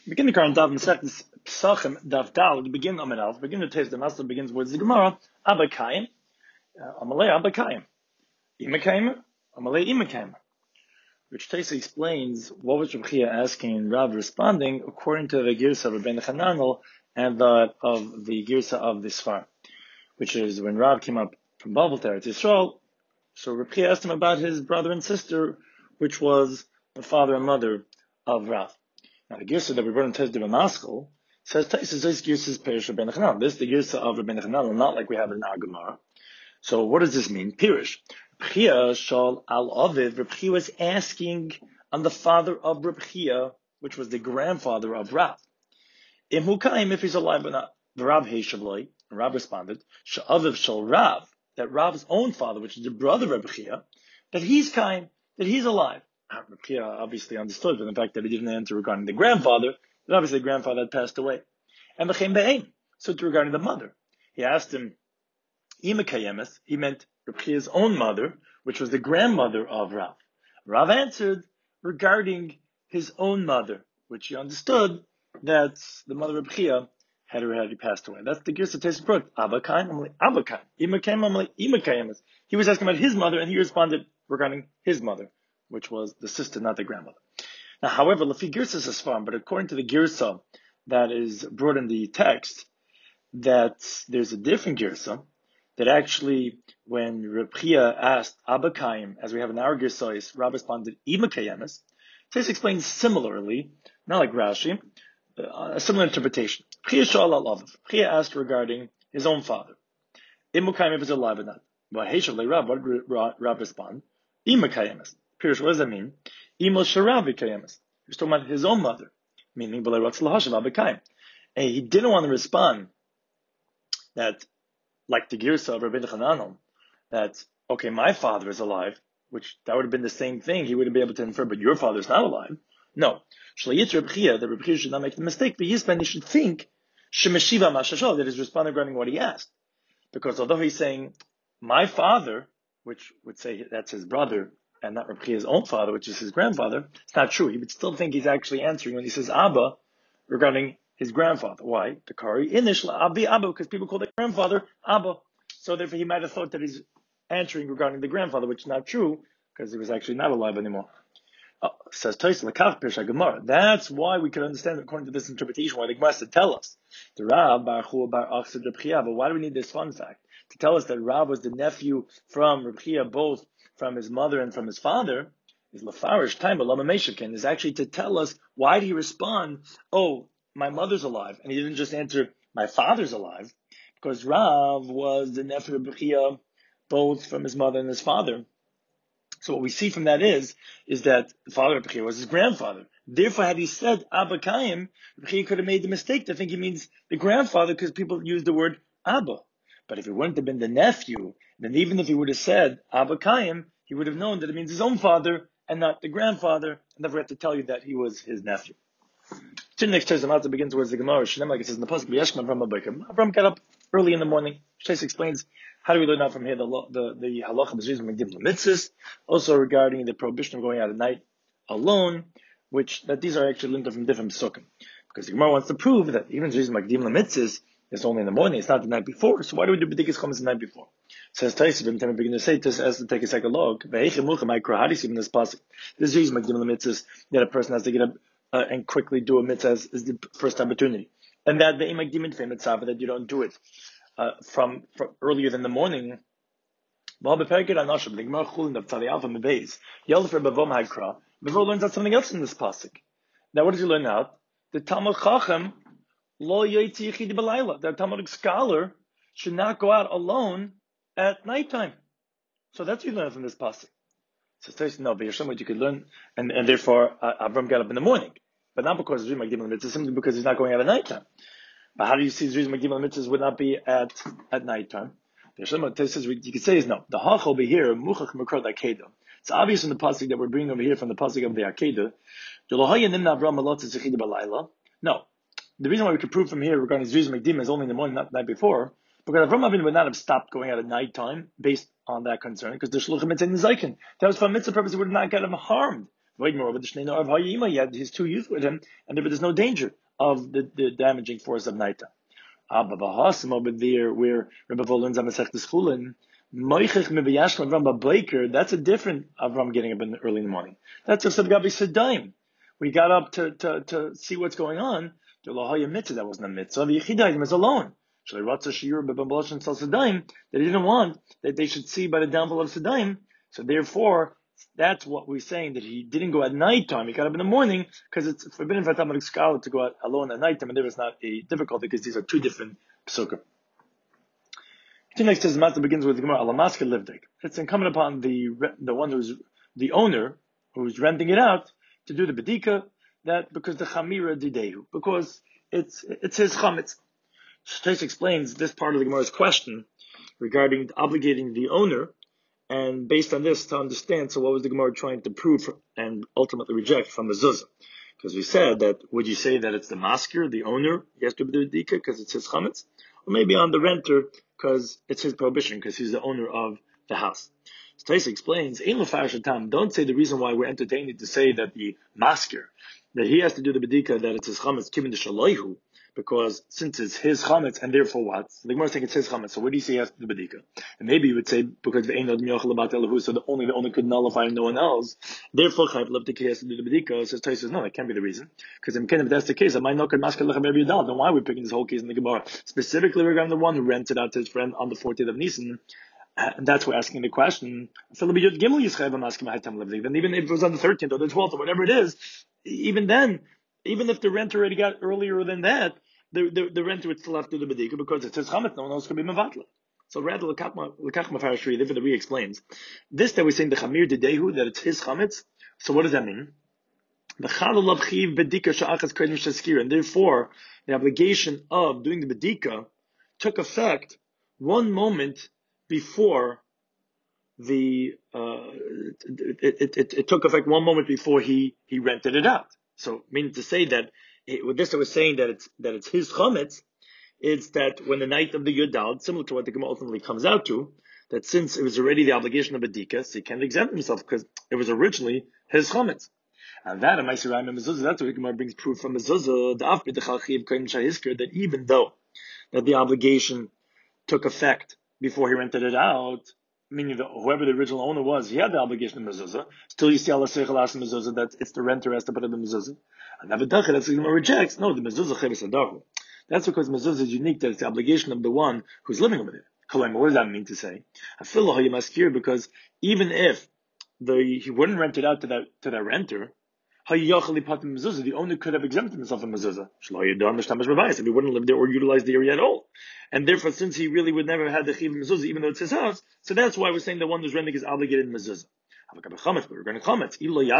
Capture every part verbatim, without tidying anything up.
Begin the current Dav Masechtas Pesachim Dav Dal. Begin Amid Alf. Begin to taste the master begins with the Gemara. Abba Kaim, Amalei Abba Kaim, Ima Kaim, Amalei Ima Kaim. Which Taisa explains what was Reb Chia asking and Rav responding according to the Girsa of Rabbeinu Hananel and the of the Girsa of the Sfar, which is when Rav came up from Babel to Eretz Yisrael. So Reb Chia asked him about his brother and sister, which was the father and mother of Rav. Now the Girsa that we brought in Tez Diva Maskell says Taisa this Girsa is Perish Rabbeinu Hananel. This is the Girsa of Rabbeinu Hananel, not like we have in our Gemara. So what does this mean? Pirish. Reb Chia shal al Aviv. Reb Chia was asking on the father of Reb Chia, which was the grandfather of Rav. Im hu kaim, if he's alive or not. The Rav Heishavloi. Rav responded, Sha'aviv shal Rav, that Rav's own father, which is the brother of Reb Chia, that he's kaim, that he's alive. Reb Chia obviously understood from the fact that he didn't answer regarding the grandfather, that obviously the grandfather had passed away. And B'chein Be'ein. So regarding the mother, he asked him, Ima Kayemes, he meant Reb Chia's own mother, which was the grandmother of Rav. Rav answered regarding his own mother, which he understood that the mother of Reb Chia had already passed away. That's the Girsa Tesis Brut. Abba Kaim, I'm like, Abba Kaim. Ima Kaim, I'm like, Ima Kayemes. He was asking about his mother, and he responded regarding his mother, which was the sister, not the grandmother. Now, however, Lafi Girsa is Asfam, but according to the Girsa that is brought in the text, that there's a different Girsa, that actually, when Reb Chia asked Abba Kaim, as we have in our Girsais, Rav responded, Ima Kayemes. This explains similarly, not like Rashi, uh, a similar interpretation. Chia shal al Aviv. Chia asked regarding his own father. Ima Kaim, if he's alive or not. But Heishav le Rav, what did Rav respond? Ima Kayemes. Pirish, what does that mean? Ima Sharavi Kayemes. He's talking about his own mother, meaning B'lei Ratz Lahashav Abba Kaim. And he didn't want to respond that, like the Girsa of Rabbeinu Hananel, that, okay, my father is alive, which that would have been the same thing. He wouldn't be able to infer, but your father is not alive. No. Shlayit Reb Chia, that Reb Chia should not make the mistake, but Yisben, he should think, Shemeshiva Mashashal, that he's responding regarding what he asked. Because although he's saying, my father, which would say that's his brother, and not Reb Chia's own father, which is his grandfather, it's not true. He would still think he's actually answering when he says Abba, regarding his grandfather. Why? The Kari Inishla Abi Abba, because people call their grandfather Abba. So therefore he might have thought that he's answering regarding the grandfather, which is not true, because he was actually not alive anymore. Oh, says Toys Lakach Pirsha Gemara. That's why we can understand, according to this interpretation, why the Gemara said tell us. The Rav Bar Chua Bar Achsed Reb Chia. But why do we need this fun fact? To tell us that Rav was the nephew from Reb Chia, both from his mother and from his father, is Lafarish time, but Lama Meshakin, is actually to tell us why did he respond, oh, my mother's alive, and he didn't just answer, my father's alive, because Rav was the nephew of Reb Chia, both from his mother and his father. So what we see from that is, is that the father of Reb Chia was his grandfather. Therefore, had he said Abba Kaim, Reb Chia could have made the mistake to think he means the grandfather, because people use the word Abba. But if it wouldn't have been the nephew, then even if he would have said Abba Kaim, he would have known that it means his own father and not the grandfather, and never had to tell you that he was his nephew. The next Tezamata begins towards the Gemara. Shinem, like it says in the pasuk, Yeshman from Abraham. Abraham got up early in the morning. Shais explains how do we learn out from here the the the halacha b'zriz megdim l'mitzvahs, also regarding the prohibition of going out at night alone, which that these are actually learned from different psukim. Because the Gemara wants to prove that even b'zriz megdim l'mitzvahs is only in the morning; it's not the night before. So why do we do b'dikas chometz the night before? Says Taisib, and then begin to say this as to take a second log. How do you see in this pasuk? This is megdim l'mitzvahs that a person has to get up Uh, and quickly do a mitzvah as, as the first opportunity. And that the imagdimin fe mitzvah, that you don't do it uh, from, from earlier than the morning. Bevor learns out something else in this pasuk. Now, what does he learn out? The Talmud Chacham lo yotzi yichidi b'layla. The Talmudic scholar should not go out alone at nighttime. So that's what you learn from this pasuk. So no, but what you could learn, and, and therefore uh, Avram got up in the morning, but not because Zri Magdim Mitzvah, simply because he's not going out at nighttime. But how do you see Zri Magdim Mitzvah would not be at at nighttime? You could say is no. The Hach over here, Muchach Makar Akedah. It's obvious in the pasuk that we're bringing over here from the pasuk of the Akedah. No, the reason why we could prove from here regarding Zri Magdim is only in the morning, not the night before. Because Avram Avinu would not have stopped going out at nighttime based on that concern, because the shluchim mitzvah in Zaykin. That was for mitzvah purpose; it would not get him harmed He had his two youth with him, and there was no danger of the, the damaging force of nighttime. Aber Bahasam over there, where Rebbe Volun's on Masechtas Chulin, Moichech Mebiyashma Avram Babaker, that's a different Avram getting up in the early in the morning. That's a Sabgabi Sedaim. We got up to, to, to see what's going on. The Lahaya Mitzvah, that wasn't a Mitzvah. The Yechidaim was alone. That he didn't want that they should see by the downfall of Sedaim. So therefore, that's what we're saying, that he didn't go at night time. He got up in the morning because it's forbidden for a Talmudic scholar to go out alone at night time, and there is not a difficulty because these are two different psukim. The next says, Matzah begins with the Gemara, Alamaska Livdik. It's incumbent upon the the one who's the owner who's renting it out to do the bedika, that because the Chamira Didehu, because it's it's his chametz. Shtais explains this part of the Gemara's question regarding obligating the owner, and based on this to understand, so what was the Gemara trying to prove and ultimately reject from the Zuzah? Because we said that, would you say that it's the masker, the owner, he has to do the dika because it's his chametz? Or maybe on the renter because it's his prohibition, because he's the owner of the house. So Taisa explains, don't say the reason why we're entertaining to say that the masker, that he has to do the bedika, that it's his chametz, kimin de shaloihu, because since it's his chametz, and therefore what? So the Gemara is saying it's his chametz, so what do you say he has to do bedika? And maybe you would say, because the ain't so the only the owner could nullify and no one else, therefore Chayv Levdik has to do the bedika. Says Taisa says, no, that can't be the reason. Because if that's the case, I might not could masker lechem every adult. Then why are we picking this whole case in the Gemara? Specifically regarding the one who rented out to his friend on the fourteenth of Nisan. And that's why we're asking the question. Then even if it was on the thirteenth or the twelfth or whatever it is, even then, even if the renter already got earlier than that, the, the, the renter would still have to do the bedika because it's his chametz. No one else could be mevatla. So rather, Lekach Mafarashri, the Re explains this, that we're saying the chamir dedehu, that it's his chametz. So what does that mean? The chalul abchiv bedika sha'achas kodim sheskir, and therefore the obligation of doing the bedika took effect one moment before the uh, it, it, it, it took effect one moment before he he rented it out. So, meaning to say that it, with this, I was saying that it's that it's his chametz. It's that when the night of the Yudal, similar to what the Gemara ultimately comes out to, that since it was already the obligation of a dika, so he can't exempt himself because it was originally his chametz. And that, and that's what the Gemara brings proof from Mezuzah, that even though that the obligation took effect before he rented it out, meaning that whoever the original owner was, he had the obligation of mezuzah. Still, you see Allah seichel mezuzah, that it's the renter has to put in the mezuzah. And Navadacha, that's the Gemara rejects. No, the mezuzah cheves adahu. That's because mezuzah is unique, that it's the obligation of the one who's living over there. What does that mean to say? I feel like you must fear, because even if the he wouldn't rent it out to that to that renter, the owner could have exempted himself from mezuzah if he wouldn't live there or utilize the area at all. And therefore, since he really would never have the chiv mezuzah, even though it's his house, so that's why we're saying the one who's renting is obligated in mezuzah. But we're going to comment.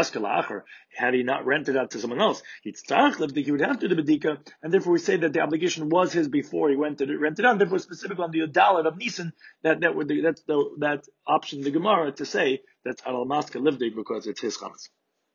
Had he not rented out to someone else, he would have to do the bedika, and therefore we say that the obligation was his before he went to rent it out. And therefore, specifically on the Yodalet of Nisan, that that would that's the that option the Gemara to say that's al maska livdik because it's his chametz.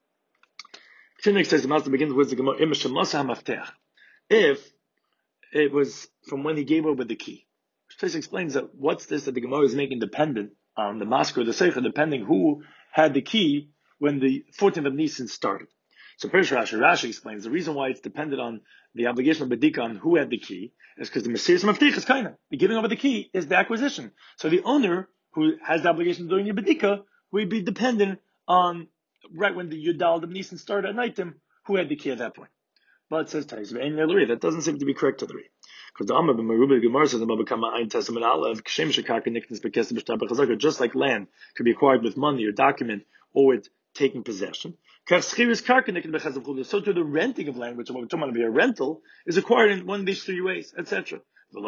Chinik says the master begins with the Gemara. If it was from when he gave over the key, Shtais explains that what's this that the Gemara is making dependent on the masker or the seicha, depending who had the key when the fourteenth of Nisan started. So Perish Rashi, Rashi explains the reason why it's dependent on the obligation of bedika on who had the key is because the Mesiris Maftich is kind of the giving over the key is the acquisition. So the owner who has the obligation of doing the bedika would be dependent on right when the Yudal of Nisan started at night time, who had the key at that point. But it says Tais, that doesn't seem to be correct to the read. Because the Amma b'Meruba Gemara says about become Ein Testament Aleph, Kshem Shekaka Niknas Bekesed B'Shtab B'Chazaka, just like land could be acquired with money or document or with taking possession. So to the renting of land, which we're talking about be a rental, is acquired in one of these three ways, et cetera.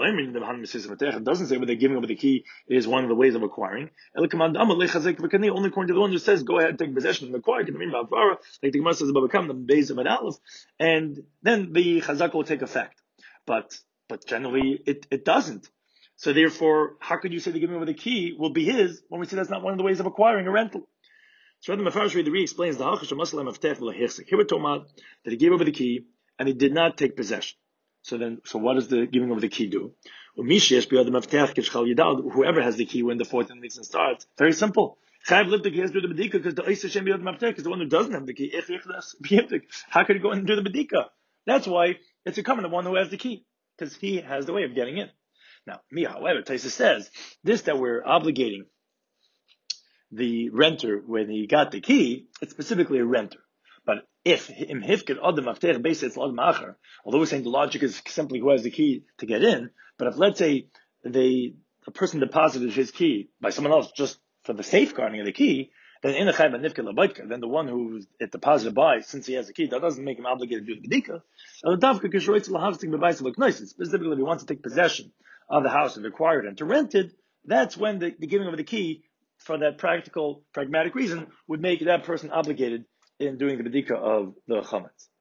It doesn't say whether giving over the key is one of the ways of acquiring. Only according to the one who says, go ahead and take possession and acquire. Like the Gemara says about become the base of an aleph, and then the chazak will take effect. But but generally it, it doesn't. So therefore, how could you say the giving over the key will be his when we say that's not one of the ways of acquiring a rental? So the Mefarish the Re explains the halachah shemasalem of tef l'hirsik. Here we're talking about that he gave over the key and he did not take possession. So then, so what does the giving over the key do? Whoever has the key when the fourteenth Nisan starts, very simple. Chayav Liptik, he has to do the Bedika because the Isa Shem Biyot Maftek is the one who doesn't have the key. How could he go in and do the Bedika? That's why it's a common the one who has the key, because he has the way of getting in. Now, me, however, Taisa says this that we're obligating the renter when he got the key, it's specifically a renter. But if im hifkid adam after base it's adam acher, although we're saying the logic is simply who has the key to get in, but if let's say they a person deposited his key by someone else just for the safeguarding of the key, then in a chayv nifkid labaytka, then the one who it deposited by, since he has the key, that doesn't make him obligated to do the bedika. Specifically, if he wants to take possession of the house and acquired and to rent it, that's when the, the giving of the key for that practical, pragmatic reason would make that person obligated in doing the bedika of the chametz.